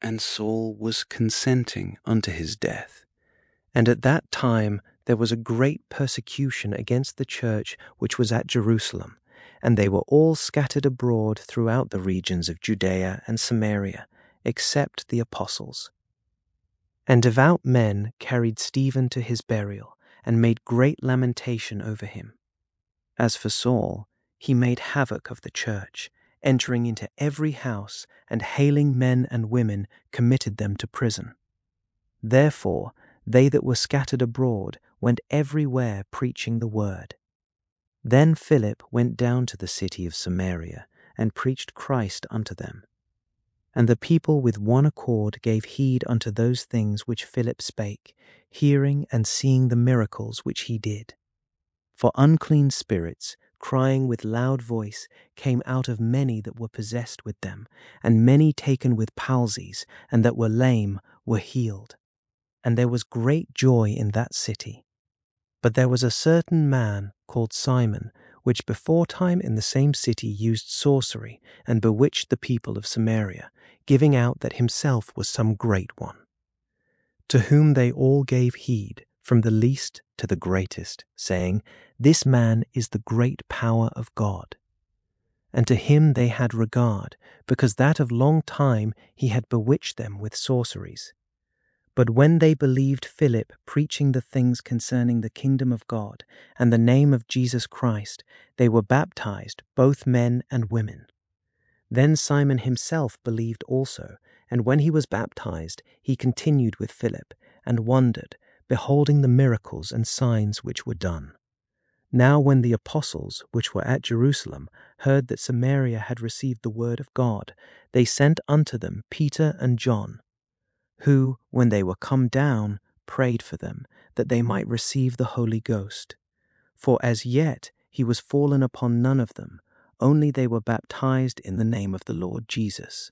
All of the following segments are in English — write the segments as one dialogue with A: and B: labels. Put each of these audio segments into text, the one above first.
A: And Saul was consenting unto his death. And at that time there was a great persecution against the church which was at Jerusalem, and they were all scattered abroad throughout the regions of Judea and Samaria, except the apostles. And devout men carried Stephen to his burial, and made great lamentation over him. As for Saul, he made havoc of the church, entering into every house, and hailing men and women, committed them to prison. Therefore they that were scattered abroad went everywhere preaching the word. Then Philip went down to the city of Samaria, and preached Christ unto them. And the people with one accord gave heed unto those things which Philip spake, hearing and seeing the miracles which he did. For unclean spirits, crying with loud voice, came out of many that were possessed with them, and many taken with palsies, and that were lame were healed. And there was great joy in that city. But there was a certain man called Simon, which beforetime in the same city used sorcery, and bewitched the people of Samaria, giving out that himself was some great one. To whom they all gave heed, from the least to the greatest, saying, This man is the great power of God. And to him they had regard, because that of long time he had bewitched them with sorceries. But when they believed Philip preaching the things concerning the kingdom of God and the name of Jesus Christ, they were baptized, both men and women. Then Simon himself believed also, and when he was baptized, he continued with Philip, and wondered, beholding the miracles and signs which were done. Now when the apostles, which were at Jerusalem, heard that Samaria had received the word of God, they sent unto them Peter and John, who, when they were come down, prayed for them, that they might receive the Holy Ghost. For as yet he was fallen upon none of them, only they were baptized in the name of the Lord Jesus.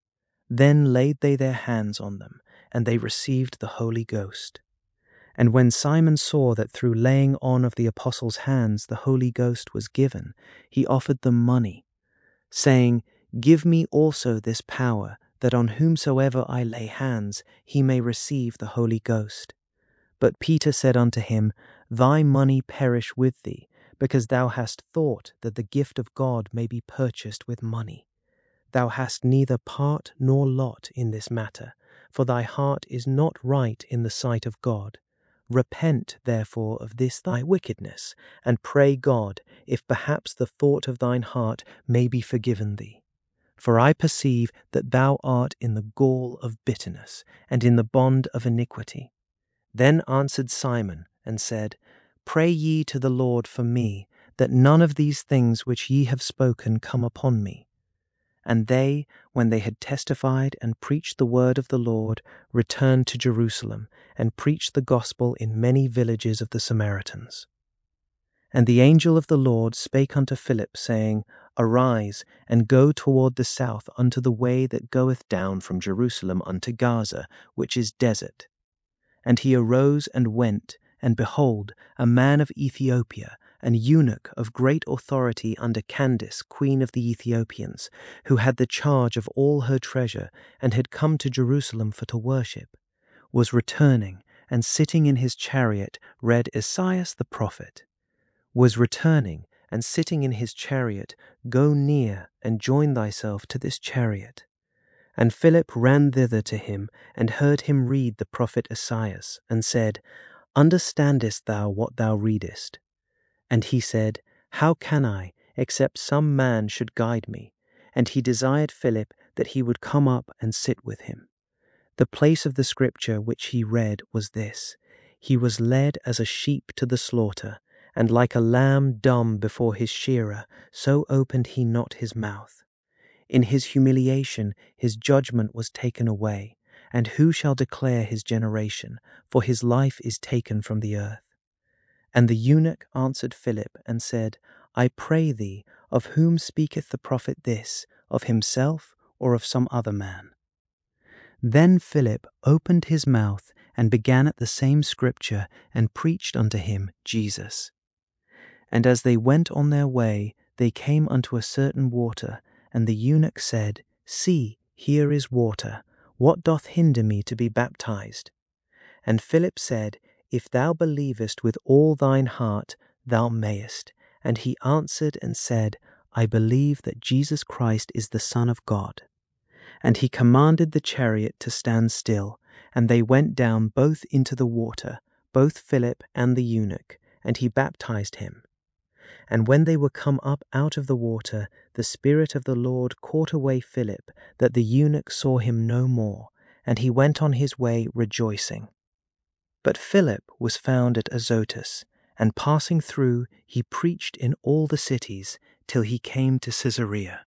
A: Then laid they their hands on them, and they received the Holy Ghost. And when Simon saw that through laying on of the apostles' hands the Holy Ghost was given, he offered them money, saying, Give me also this power, that on whomsoever I lay hands, he may receive the Holy Ghost. But Peter said unto him, Thy money perish with thee, because thou hast thought that the gift of God may be purchased with money. Thou hast neither part nor lot in this matter, for thy heart is not right in the sight of God. Repent therefore of this thy wickedness, and pray God, if perhaps the thought of thine heart may be forgiven thee. For I perceive that thou art in the gall of bitterness, and in the bond of iniquity. Then answered Simon, and said, Pray ye to the Lord for me, that none of these things which ye have spoken come upon me. And they, when they had testified and preached the word of the Lord, returned to Jerusalem, and preached the gospel in many villages of the Samaritans. And the angel of the Lord spake unto Philip, saying, Arise, and go toward the south unto the way that goeth down from Jerusalem unto Gaza, which is desert. And he arose and went, and behold, a man of Ethiopia, an eunuch of great authority under Candace, queen of the Ethiopians, who had the charge of all her treasure, and had come to Jerusalem for to worship, was returning, and sitting in his chariot read Esaias the prophet. Was returning, and sitting in his chariot, Go near, and join thyself to this chariot. And Philip ran thither to him, and heard him read the prophet Esaias, and said, Understandest thou what thou readest? And he said, How can I, except some man should guide me? And he desired Philip that he would come up and sit with him. The place of the scripture which he read was this: He was led as a sheep to the slaughter, and like a lamb dumb before his shearer, so opened he not his mouth. In his humiliation his judgment was taken away, and who shall declare his generation? For his life is taken from the earth. And the eunuch answered Philip, and said, I pray thee, of whom speaketh the prophet this, of himself, or of some other man? Then Philip opened his mouth, and began at the same scripture, and preached unto him Jesus. And as they went on their way, they came unto a certain water, and the eunuch said, See, here is water. What doth hinder me to be baptized? And Philip said, If thou believest with all thine heart, thou mayest. And he answered and said, I believe that Jesus Christ is the Son of God. And he commanded the chariot to stand still, and they went down both into the water, both Philip and the eunuch, and he baptized him. And when they were come up out of the water, the Spirit of the Lord caught away Philip, that the eunuch saw him no more, and he went on his way rejoicing. But Philip was found at Azotus, and passing through, he preached in all the cities, till he came to Caesarea.